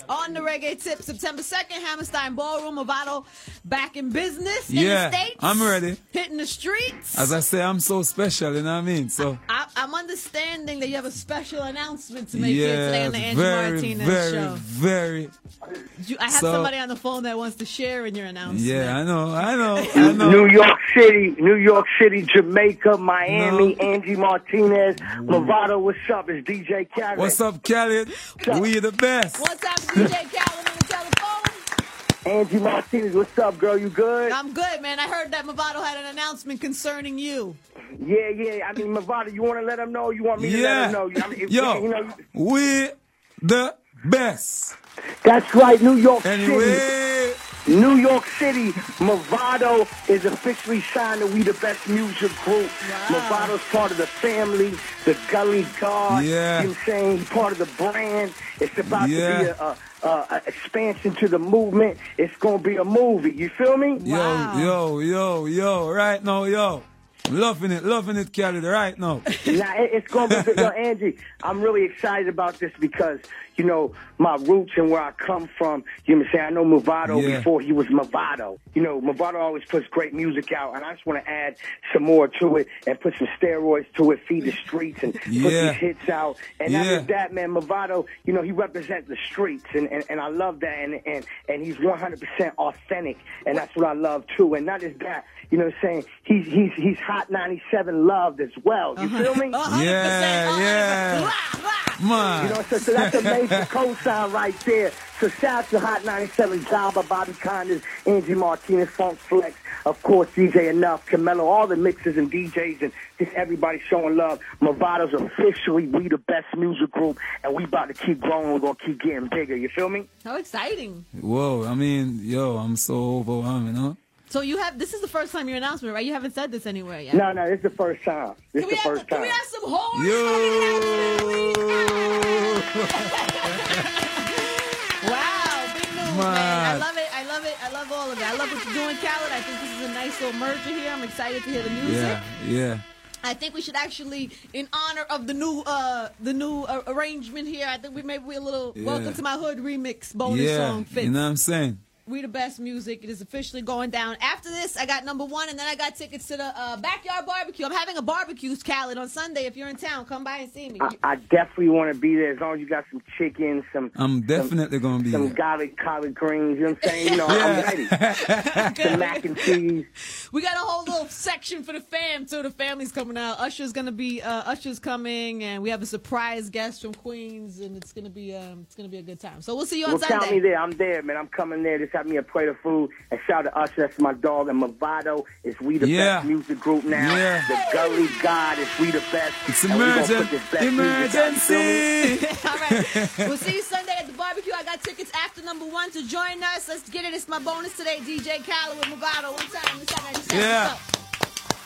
on the Reggae Tip. September 2nd, Hammerstein Ballroom, Movado back in business in Yeah, the States. I'm ready. Hitting the streets. As I say, I'm so special, you know what I mean? So I'm understanding that you have a special announcement to make here today on the Angie Martinez show. I have somebody on the phone that wants to share in your announcement. Yeah, I know. New York City, Jamaica, Miami, Angie Martinez, Movado, what's up? It's DJ Khaled. What's up, Khaled? We the best. What's up, DJ Khaled on the telephone? Angie Martinez, what's up, girl? You good? I'm good, man. I heard that Movado had an announcement concerning you. Yeah. I mean, Movado, you want to let them know? You want me to let them know? I mean, we the best. That's right, New York Anyway. City. New York City, Movado is officially signed to We the Best Music Group. Wow. Movado's part of the family, the Gully God. Yeah. You know what I'm saying? He's part of the brand. It's about to be a expansion to the movement. It's going to be a movie. You feel me? Wow. Yo, right now, yo. Loving it, Khaled, right now. Nah, it's going to be, Angie, I'm really excited about this because, you know, my roots and where I come from, you know what I'm saying? I know Movado before he was Movado. You know, Movado always puts great music out, and I just want to add some more to it and put some steroids to it, feed the streets, and put these hits out. And not just that, man, Movado, you know, he represents the streets, and I love that, and he's 100% authentic, and that's what I love, too. And not just that, you know what I'm saying? He's Hot 97 loved as well. You feel me? 100%. Yeah. Man. You know, so that's a major cosign right there. So shout out to Hot 97, Jabba, Bobby Condon, Angie Martinez, Funk Flex, of course, DJ Enough, Camelo, all the mixers and DJs, and just everybody showing love. Movado's officially We the Best Music Group, and we about to keep growing. We're going to keep getting bigger. You feel me? How exciting. Whoa, I mean, I'm so overwhelmed, you know? So this is the first time your announcement, right? You haven't said this anywhere yet. No, this is the first time. Can we have some horns? Wow, big move, man. I love it. I love all of it. I love what you're doing, Khaled. I think this is a nice little merger here. I'm excited to hear the music. Yeah. I think we should actually, in honor of the new arrangement here, I think maybe a little Welcome to My Hood remix bonus song fits. You know what I'm saying? We the Best Music. It is officially going down. After this, I got number one, and then I ant tickets to the Backyard Barbecue. I'm having a barbecue, Khaled, on Sunday. If you're in town, come by and see me. I definitely want to be there as long as you got some chicken, I'm definitely going to be some there. garlic collard greens. You know what I'm saying? You know, I'm ready. Some mac and cheese. We got a whole little section for the fam, too. The family's coming out. Usher's coming, and we have a surprise guest from Queens, and it's gonna be a good time. So we'll see you on Sunday. Count me there. I'm there, man. I'm coming there. Just have me a plate of food. And shout out to Usher, that's my dog. And Movado is We the Best Music Group now. Yeah. The Gully God is We the Best. It's emergency. All right. We'll see you Sunday at the barbecue. I got tickets after number one to join us. Let's get it. It's my bonus today, DJ Khaled with Movado. One time. Yeah.